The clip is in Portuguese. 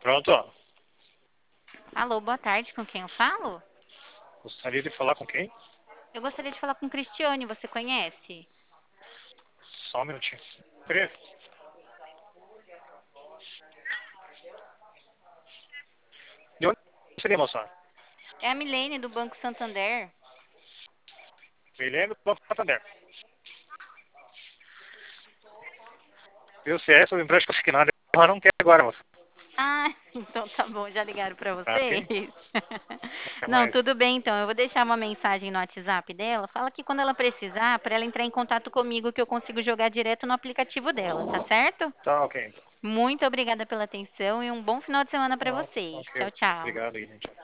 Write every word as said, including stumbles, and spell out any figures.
Pronto. Alô, boa tarde, com quem eu falo? Gostaria de falar com quem? Eu gostaria de falar com Cristiane, você conhece? Só um minutinho. Pri, de onde seria, moça? É a Milene do Banco Santander. Milene do Banco Santander. Eu sei, é sobre empréstimo consignado. Ela não quer agora, moça. Ah, então tá bom, já ligaram pra Tá, vocês? ok? Até Não, mais. tudo bem então. Eu vou deixar uma mensagem no WhatsApp dela. Fala que quando ela precisar, pra ela entrar em contato comigo, que eu consigo jogar direto no aplicativo dela, tá certo? Tá, ok, então. Muito obrigada pela atenção e um bom final de semana pra Ó, vocês. ok, Tchau, tchau. obrigado aí, gente.